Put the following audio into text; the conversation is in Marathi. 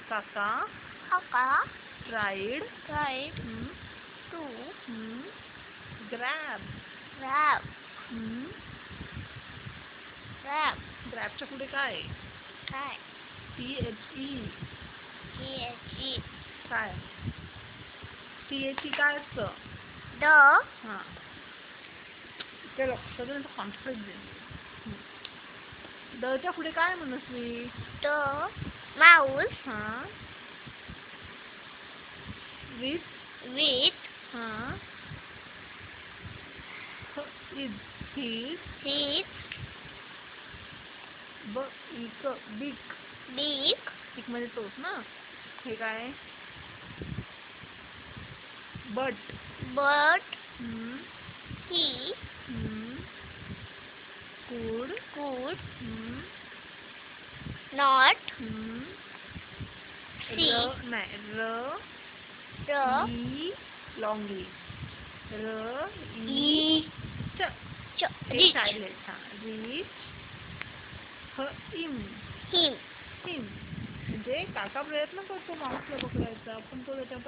काका Kaka tried tried हम्म, to हम्म, grab grab हम्म, grab grabच्या पुढे काय काय THE THE काय THE काय असतं the हां इकडे लक्ष देऊन कॉन्फिडन्स दे दच्या पुढे काय मनस्वी the mouse हां विथ with हां इज his his इक बिग beak एक म्हणजे तोच ना हे काय बट but हम्म, he हम्म, could could हम्म, not हम्म, see नाही the ई लॉंगी ई e च हे reach सायलेंट हां रीच हिम him हिम म्हणजे काका प्रयत्न करतो माऊसला पकडायचा पण तो त्याच्या